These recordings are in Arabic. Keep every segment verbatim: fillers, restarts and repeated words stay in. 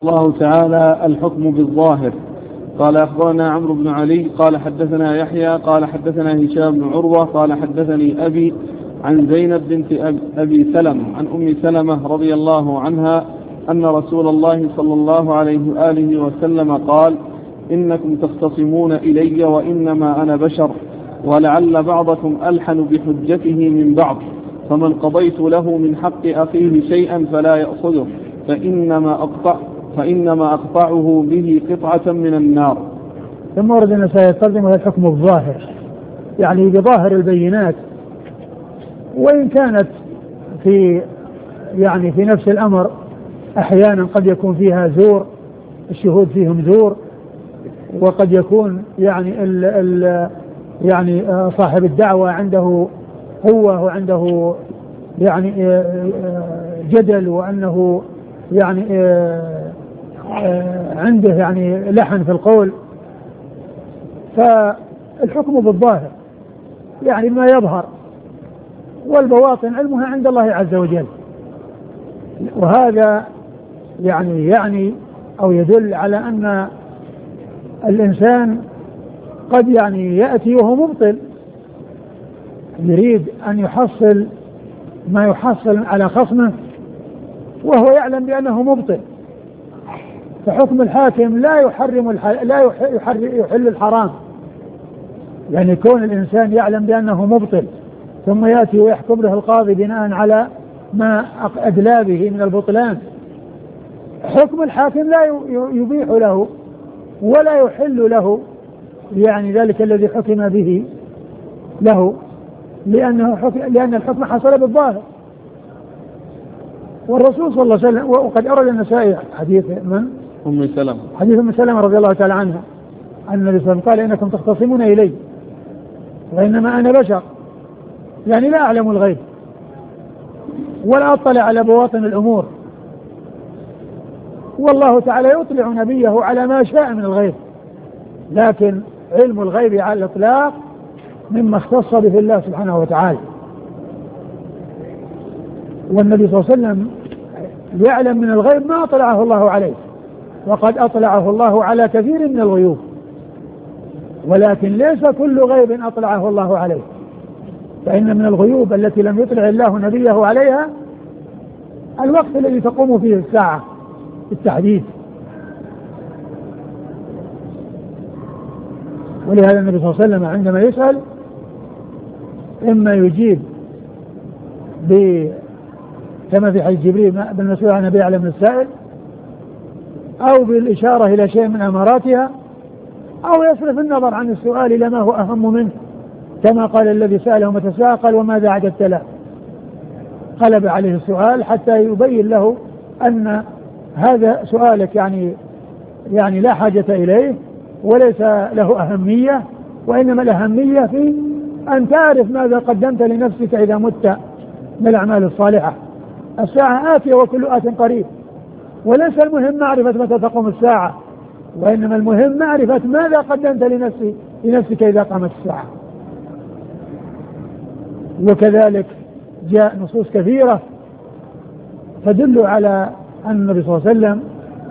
الله تعالى الحكم بالظاهر. قال أخبرنا عمرو بن علي قال حدثنا يحيى قال حدثنا هشام بن عروة قال حدثني أبي عن زينب بنت أبي سلمة عن أم سلمة رضي الله عنها أن رسول الله صلى الله عليه وآله وسلم قال: إنكم تختصمون إلي وإنما أنا بشر، ولعل بعضكم ألحن بحجته من بعض، فمن قضيت له من حق أخيه شيئا فلا يأخذه، فإنما أقطع فإنما أقطعه به قطعة من النار. ثم ورد أن سيستخدم الحكم الظاهر، يعني بظاهر البينات، وإن كانت في يعني في نفس الأمر أحيانا قد يكون فيها زور، الشهود فيهم زور، وقد يكون يعني ال ال يعني صاحب الدعوة عنده قوة وعنده يعني جدل، وأنه يعني عنده يعني لحن في القول. فالحكم بالظاهر يعني ما يظهر، والبواطن علمها عند الله عز وجل. وهذا يعني يعني أو يدل على أن الإنسان قد يعني يأتي وهو مبطل، يريد أن يحصل ما يحصل على خصمه وهو يعلم بأنه مبطل، فحكم الحاكم لا يحرم الحل... لا يحل... يحل الحرام، يعني كون الإنسان يعلم بأنه مبطل ثم يأتي ويحكم له القاضي بناء على ما أدلى به من البطلان، حكم الحاكم لا يبيح له ولا يحل له يعني ذلك الذي حكم به له، لأنه حكم لأن الحكم حصل بالظاهر. والرسول صلى الله عليه وسلم، وقد أورد النسائي حديث من؟ أم سلمة، حديث أم سلمة رضي الله تعالى عنها أن النبي صلى الله عليه وسلم قال: إنكم تختصمون إلي وإنما أنا بشر، يعني لا أعلم الغيب ولا أطلع على بواطن الأمور، والله تعالى يطلع نبيه على ما شاء من الغيب، لكن علم الغيب على الإطلاق مما اختص به الله سبحانه وتعالى. والنبي صلى الله عليه وسلم يعلم من الغيب ما أطلعه الله عليه، وقد أطلعه الله على كثير من الغيوب، ولكن ليس كل غيب أطلعه الله عليه، فإن من الغيوب التي لم يطلع الله نبيه عليها الوقت الذي تقوم فيه الساعة بالتحديد. ولهذا النبي صلى الله عليه وسلم عندما يسأل إما يجيب كما في حديث جبريل بالمسؤول عن النبي عليه من السائل، أو بالإشارة إلى شيء من أماراتها، أو يصرف النظر عن السؤال إلى ما هو أهم منه، كما قال الذي سأله متى سأل قال: وماذا عددت له؟ قلب عليه السؤال حتى يبين له أن هذا سؤالك يعني يعني لا حاجة إليه وليس له أهمية، وإنما الأهمية في أن تعرف ماذا قدمت لنفسك إذا مت من الأعمال الصالحة. الساعة آتية وكل آت قريب، وليس المهم معرفة متى تقوم الساعة، وإنما المهم معرفة ماذا قدمت لنفسك لنفسك إذا قامت الساعة. وكذلك جاء نصوص كثيرة تدل على أن النبي صلى الله عليه وسلم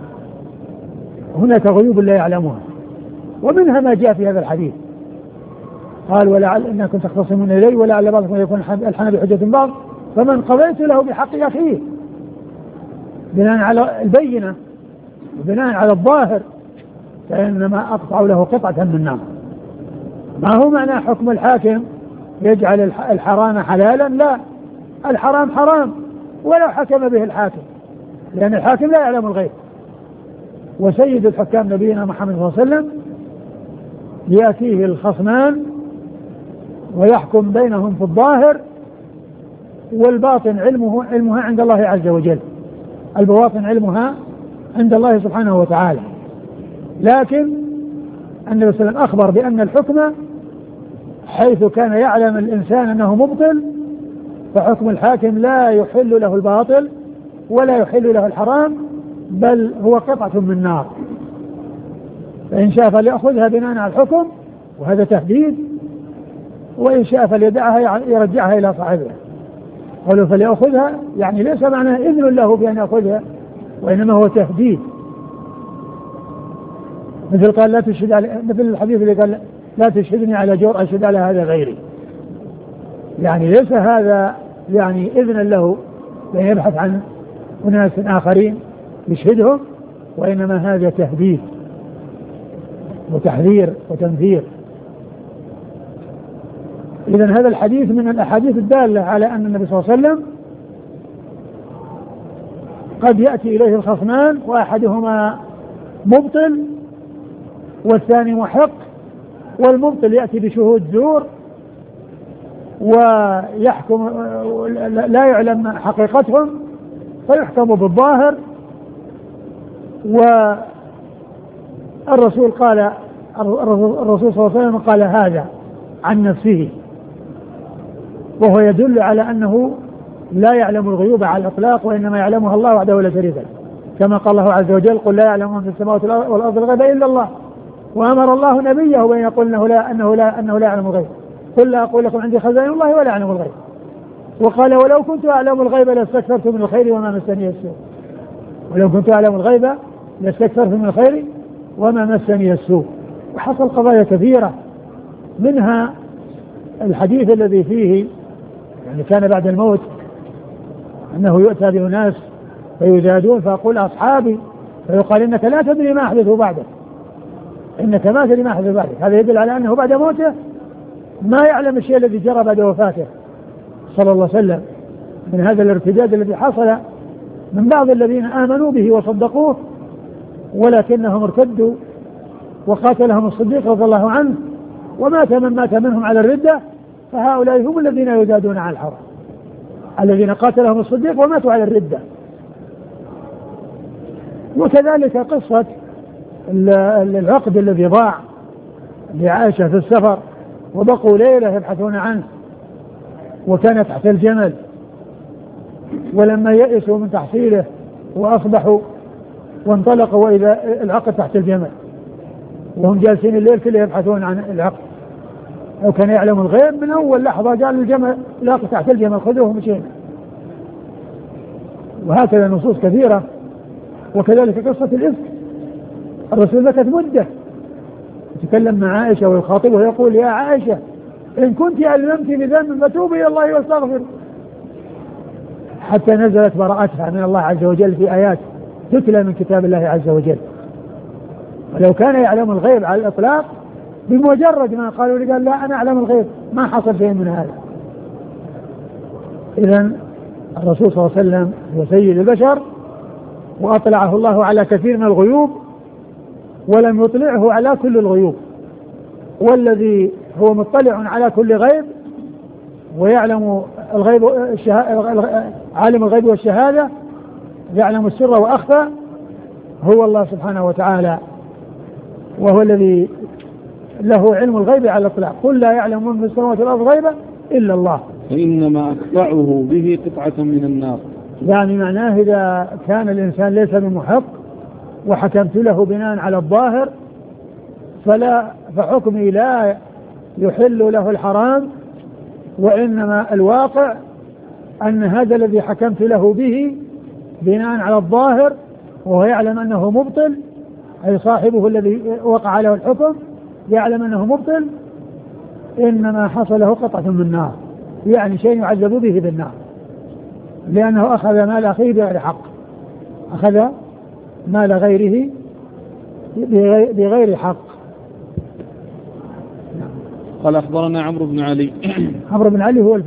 هناك غيوب لا يعلمها، ومنها ما جاء في هذا الحديث، قال: ولعل إنكم تختصمون إلي ولعل بعضكم يكون ألحن بحجة بعض، فمن قضيت له بحق أخيه، بناء على البينة وبناء على الظاهر فإنما أقطع له قطعة من النار. ما هو معنى حكم الحاكم يجعل الحرام حلالا؟ لا، الحرام حرام ولو حكم به الحاكم، لأن الحاكم لا يعلم الغيب. وسيد الحكام نبينا محمد صلى الله عليه وسلم يأتيه الخصمان ويحكم بينهم في الظاهر، والباطن علمه علمها عند الله عز وجل، البواطن علمها عند الله سبحانه وتعالى. لكن النبي صلى الله عليه وسلم أخبر بأن الحكم حيث كان يعلم الإنسان أنه مبطل، فحكم الحاكم لا يحل له الباطل ولا يحل له الحرام، بل هو قطعة من نار، فإن شاء فليأخذها بناء على الحكم، وهذا تهديد، وإن شاء فليدعها يرجعها إلى صاحبها. قالوا فليأخذها يعني ليس معناه إذن له بأن يأخذها، وإنما هو تهديد مثل قال لا تشهد على مثل الحديث اللي قال لا تشهدني على جور أشهد على هذا غيري. يعني ليس هذا يعني إذنا له لأن يبحث عن أناس آخرين يشهدهم، وإنما هذا تهديد وتحذير وتنذير. إذن هذا الحديث من الأحاديث الدالة على أن النبي صلى الله عليه وسلم قد يأتي إليه الخصمان وأحدهما مبطل والثاني محق، والمبطل يأتي بشهود زور ويحكم لا يعلم حقيقتهم فيحكم بالظاهر. والرسول قال الرسول صلى الله عليه وسلم قال هذا عن نفسه، وهو يدل على أنه لا يعلم الغيوب على الإطلاق، وإنما يعلمها الله وحده لا شريك له، كما قال الله عز وجل قل لا يعلم من في السماوات والأرض الغيب إلا الله. وأمر الله نبيه بأن يقول أنه لا أنه لا أنه لا يعلم الغيب، قل لا أقول لكم عندي خزائن الله ولا أعلم الغيب. وقال ولو كنت أعلم الغيب لاستكثرت من الخير وما مسني السوء، ولو كنت أعلم الغيب لاستكثرت من الخير وما مسني السوء. وحصل قضايا كثيرة، منها الحديث الذي فيه يعني كان بعد الموت أنه يؤتى بأناس فيزادون فيقول أصحابي، فيقال إنك لا تدري ما أحدث بعدك، إنك ما تدري ما أحدث بعدك. هذا يدل على أنه بعد موته ما يعلم الشيء الذي جرى بعد وفاته صلى الله عليه وسلم من هذا الارتداد الذي حصل من بعض الذين آمنوا به وصدقوه ولكنهم ارتدوا وقاتلهم الصديق رضي الله عنه ومات من مات منهم على الردة، فهؤلاء هم الذين يزادون على الحرب، الذين قاتلهم الصديق وماتوا على الردة. وكذلك قصة العقد الذي ضاع لعائشة في السفر وبقوا ليلة يبحثون عنه وكان تحت الجمل، ولما يئسوا من تحصيله وأصبحوا وانطلقوا وإذا العقد تحت الجمل وهم جالسين الليل كله يبحثون عن العقد. لو كان يعلم الغيب من أول لحظة قال الجمل العقد تحت الجمل خذوه مشينا. وهكذا نصوص كثيرة. وكذلك قصة الإفك، الرسول مكث مدة يتكلم مع عائشة ويخاطبه ويقول يا عائشة إن كنت ألممت بذنب فتوبي إلى الله واستغفر، حتى نزلت براءتها من الله عز وجل في آيات تتلى من كتاب الله عز وجل. ولو كان يعلم الغيب على الإطلاق بمجرد ما قالوا لي قال لا أنا أعلم الغيب ما حصل شيء من هذا. إذن الرسول صلى الله عليه وسلم هو سيد البشر وأطلعه الله على كثير من الغيوب ولم يطلعه على كل الغيوب، والذي هو مطلع على كل غيب ويعلم الغيب عالم الغيب والشهادة يعلم السر وأخفى هو الله سبحانه وتعالى، وهو الذي له علم الغيب على الإطلاق. قل لا يعلم من في السماوات والأرض غيبا إلا الله، فإنما أقطعه به قطعة من النار. يعني معناه إذا كان الإنسان ليس بمحق وحكمت له بناء على الظاهر فلا فحكمي لا يحل له الحرام، وإنما الواقع أن هذا الذي حكمت له به بناء على الظاهر وهو يعلم أنه مبطل، أي صاحبه الذي وقع له الحكم يعلم أنه مبطل، إنما حصل له قطعة من النار، يعني شيء يعذب به بالنار لأنه أخذ مال أخيه بغير حق، أخذ مال غيره بغير حق. قال أخبرنا عمرو بن علي. عمرو بن علي هو